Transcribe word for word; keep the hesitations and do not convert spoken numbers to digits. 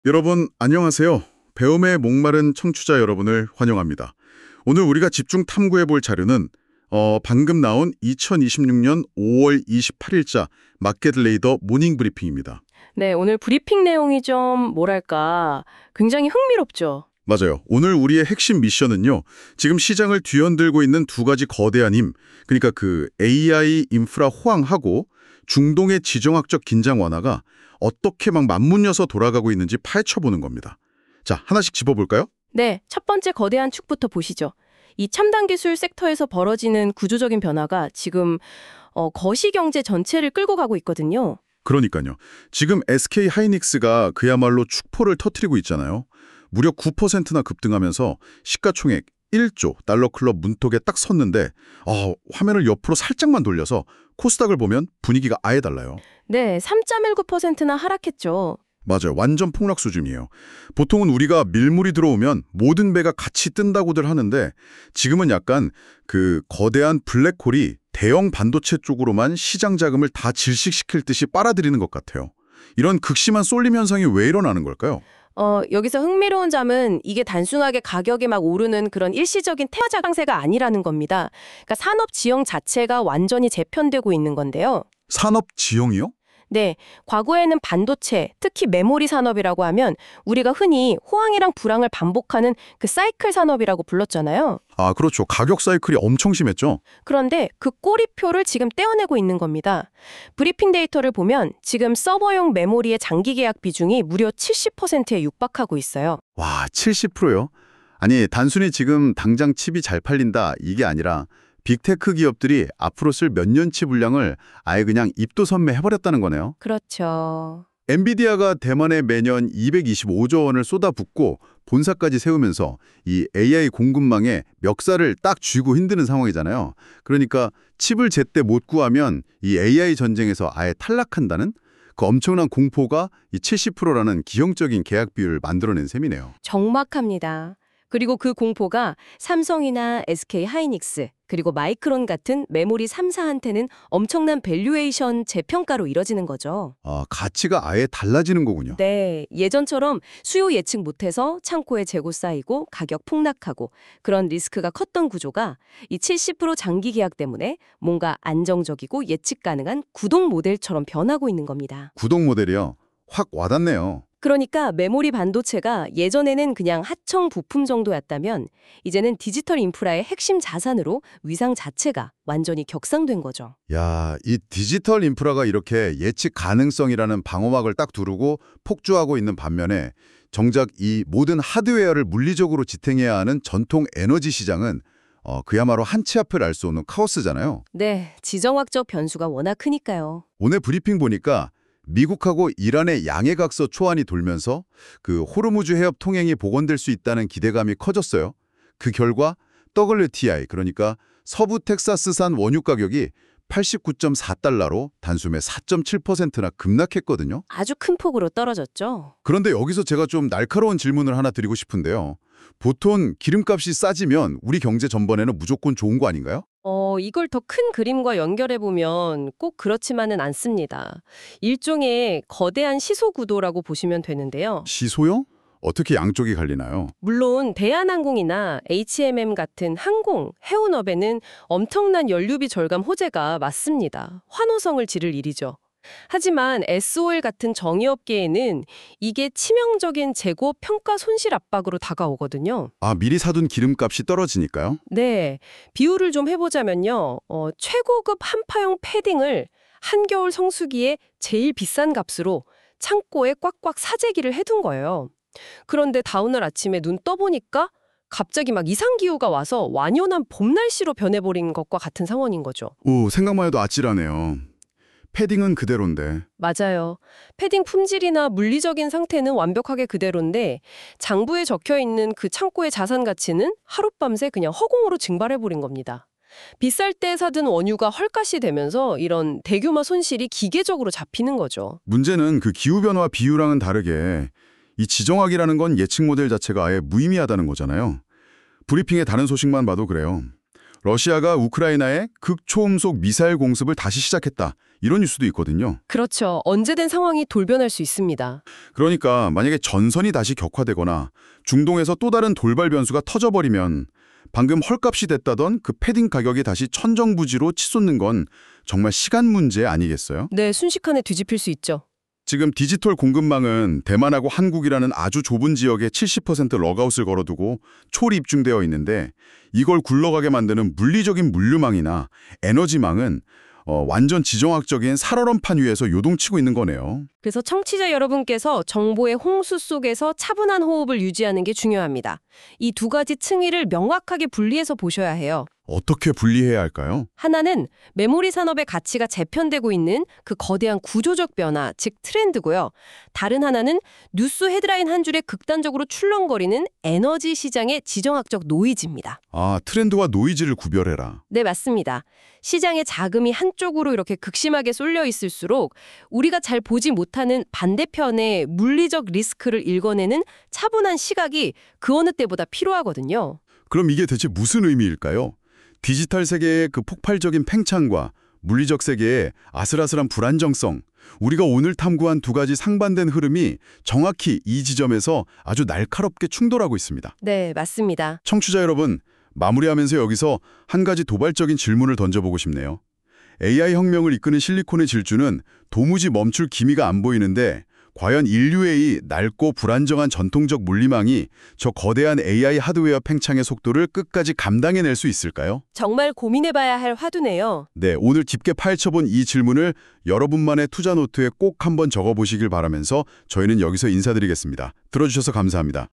여러분, 안녕하세요. 배움에 목마른 청취자 여러분을 환영합니다. 오늘 우리가 집중 탐구해 볼 자료는 어, 방금 나온 이천이십육 년 오월 이십팔일자 마켓레이더 모닝 브리핑입니다. 네, 오늘 브리핑 내용이 좀 뭐랄까 굉장히 흥미롭죠. 맞아요. 오늘 우리의 핵심 미션은요. 지금 시장을 뒤흔들고 있는 두 가지 거대한 힘, 그러니까 그 에이아이 인프라 호황하고 중동의 지정학적 긴장 완화가 어떻게 막 맞물려서 돌아가고 있는지 파헤쳐보는 겁니다. 자, 하나씩 짚어볼까요? 네, 첫 번째 거대한 축부터 보시죠. 이 첨단 기술 섹터에서 벌어지는 구조적인 변화가 지금 어, 거시경제 전체를 끌고 가고 있거든요. 그러니까요. 지금 에스케이 하이닉스가 그야말로 축포를 터뜨리고 있잖아요. 무려 구 퍼센트나 급등하면서 시가총액 일조 달러 클럽 문턱에 딱 섰는데 아, 화면을 옆으로 살짝만 돌려서 코스닥을 보면 분위기가 아예 달라요. 네, 삼 점 일구 퍼센트나 하락했죠. 맞아요. 완전 폭락 수준이에요. 보통은 우리가 밀물이 들어오면 모든 배가 같이 뜬다고들 하는데 지금은 약간 그 거대한 블랙홀이 대형 반도체 쪽으로만 시장 자금을 다 질식시킬 듯이 빨아들이는 것 같아요. 이런 극심한 쏠림 현상이 왜 일어나는 걸까요? 어, 여기서 흥미로운 점은 이게 단순하게 가격이 막 오르는 그런 일시적인 태화자 강세가 아니라는 겁니다. 그러니까 산업 지형 자체가 완전히 재편되고 있는 건데요. 산업 지형이요? 네, 과거에는 반도체, 특히 메모리 산업이라고 하면 우리가 흔히 호황이랑 불황을 반복하는 그 사이클 산업이라고 불렀잖아요. 아, 그렇죠. 가격 사이클이 엄청 심했죠. 그런데 그 꼬리표를 지금 떼어내고 있는 겁니다. 브리핑 데이터를 보면 지금 서버용 메모리의 장기 계약 비중이 무려 칠십 퍼센트에 육박하고 있어요. 와, 칠십 퍼센트요? 아니, 단순히 지금 당장 칩이 잘 팔린다 이게 아니라 빅테크 기업들이 앞으로 쓸 몇 년치 분량을 아예 그냥 입도선매 해버렸다는 거네요. 그렇죠. 엔비디아가 대만에 매년 이백이십오조 원을 쏟아붓고 본사까지 세우면서 이 에이아이 공급망에 멱살을 딱 쥐고 힘드는 상황이잖아요. 그러니까 칩을 제때 못 구하면 이 에이아이 전쟁에서 아예 탈락한다는 그 엄청난 공포가 이 칠십 퍼센트라는 기형적인 계약 비율을 만들어낸 셈이네요. 정확합니다. 그리고 그 공포가 삼성이나 에스케이 하이닉스, 그리고 마이크론 같은 메모리 삼 사한테는 엄청난 밸류에이션 재평가로 이뤄지는 거죠. 아, 가치가 아예 달라지는 거군요. 네, 예전처럼 수요 예측 못해서 창고에 재고 쌓이고 가격 폭락하고 그런 리스크가 컸던 구조가 이 칠십 퍼센트 장기 계약 때문에 뭔가 안정적이고 예측 가능한 구동 모델처럼 변하고 있는 겁니다. 구독 모델이요. 확 와닿네요. 그러니까 메모리 반도체가 예전에는 그냥 하청 부품 정도였다면 이제는 디지털 인프라의 핵심 자산으로 위상 자체가 완전히 격상된 거죠. 야, 이 디지털 인프라가 이렇게 예측 가능성이라는 방어막을 딱 두르고 폭주하고 있는 반면에 정작 이 모든 하드웨어를 물리적으로 지탱해야 하는 전통 에너지 시장은 어, 그야말로 한치 앞을 알 수 없는 카오스잖아요. 네, 지정학적 변수가 워낙 크니까요. 오늘 브리핑 보니까 미국하고 이란의 양해각서 초안이 돌면서 그 호르무즈 해협 통행이 복원될 수 있다는 기대감이 커졌어요. 그 결과 더블유티아이, 그러니까 서부 텍사스산 원유 가격이 팔십구 점 사 달러로 단숨에 사 점 칠 퍼센트나 급락했거든요. 아주 큰 폭으로 떨어졌죠. 그런데 여기서 제가 좀 날카로운 질문을 하나 드리고 싶은데요. 보통 기름값이 싸지면 우리 경제 전반에는 무조건 좋은 거 아닌가요? 어, 이걸 더 큰 그림과 연결해보면 꼭 그렇지만은 않습니다. 일종의 거대한 시소 구도라고 보시면 되는데요. 시소요? 어떻게 양쪽이 갈리나요? 물론 대한항공이나 에이치엠엠 같은 항공, 해운업에는 엄청난 연료비 절감 호재가 맞습니다. 환호성을 지를 일이죠. 하지만 에스오엘 같은 정유업계에는 이게 치명적인 재고 평가 손실 압박으로 다가오거든요. 아, 미리 사둔 기름값이 떨어지니까요? 네, 비유를 좀 해보자면요. 어, 최고급 한파용 패딩을 한겨울 성수기에 제일 비싼 값으로 창고에 꽉꽉 사재기를 해둔 거예요. 그런데 다음날 아침에 눈 떠보니까 갑자기 막 이상기후가 와서 완연한 봄 날씨로 변해버린 것과 같은 상황인 거죠. 오, 생각만 해도 아찔하네요. 패딩은 그대로인데. 맞아요. 패딩 품질이나 물리적인 상태는 완벽하게 그대로인데 장부에 적혀있는 그 창고의 자산 가치는 하룻밤새 그냥 허공으로 증발해버린 겁니다. 비쌀 때 사둔 원유가 헐값이 되면서 이런 대규모 손실이 기계적으로 잡히는 거죠. 문제는 그 기후변화 비유랑은 다르게 이 지정학이라는 건 예측 모델 자체가 아예 무의미하다는 거잖아요. 브리핑의 다른 소식만 봐도 그래요. 러시아가 우크라이나에 극초음속 미사일 공습을 다시 시작했다. 이런 뉴스도 있거든요. 그렇죠. 언제든 상황이 돌변할 수 있습니다. 그러니까 만약에 전선이 다시 격화되거나 중동에서 또 다른 돌발 변수가 터져버리면 방금 헐값이 됐다던 그 패딩 가격이 다시 천정부지로 치솟는 건 정말 시간 문제 아니겠어요? 네, 순식간에 뒤집힐 수 있죠. 지금 디지털 공급망은 대만하고 한국이라는 아주 좁은 지역에 칠십 퍼센트 럭아웃을 걸어두고 초입중되어 있는데 이걸 굴러가게 만드는 물리적인 물류망이나 에너지망은 어, 완전 지정학적인 살얼음판 위에서 요동치고 있는 거네요. 그래서 청취자 여러분께서 정보의 홍수 속에서 차분한 호흡을 유지하는 게 중요합니다. 이 두 가지 층위를 명확하게 분리해서 보셔야 해요. 어떻게 분리해야 할까요? 하나는 메모리 산업의 가치가 재편되고 있는 그 거대한 구조적 변화, 즉 트렌드고요. 다른 하나는 뉴스 헤드라인 한 줄에 극단적으로 출렁거리는 에너지 시장의 지정학적 노이즈입니다. 아, 트렌드와 노이즈를 구별해라. 네, 맞습니다. 시장의 자금이 한쪽으로 이렇게 극심하게 쏠려 있을수록 우리가 잘 보지 못하는 반대편의 물리적 리스크를 읽어내는 차분한 시각이 그 어느 때보다 필요하거든요. 그럼 이게 대체 무슨 의미일까요? 디지털 세계의 그 폭발적인 팽창과 물리적 세계의 아슬아슬한 불안정성, 우리가 오늘 탐구한 두 가지 상반된 흐름이 정확히 이 지점에서 아주 날카롭게 충돌하고 있습니다. 네, 맞습니다. 청취자 여러분, 마무리하면서 여기서 한 가지 도발적인 질문을 던져보고 싶네요. 에이아이 혁명을 이끄는 실리콘의 질주는 도무지 멈출 기미가 안 보이는데 과연 인류의 이 낡고 불안정한 전통적 물리망이 저 거대한 에이아이 하드웨어 팽창의 속도를 끝까지 감당해낼 수 있을까요? 정말 고민해봐야 할 화두네요. 네, 오늘 깊게 파헤쳐본 이 질문을 여러분만의 투자 노트에 꼭 한번 적어보시길 바라면서 저희는 여기서 인사드리겠습니다. 들어주셔서 감사합니다.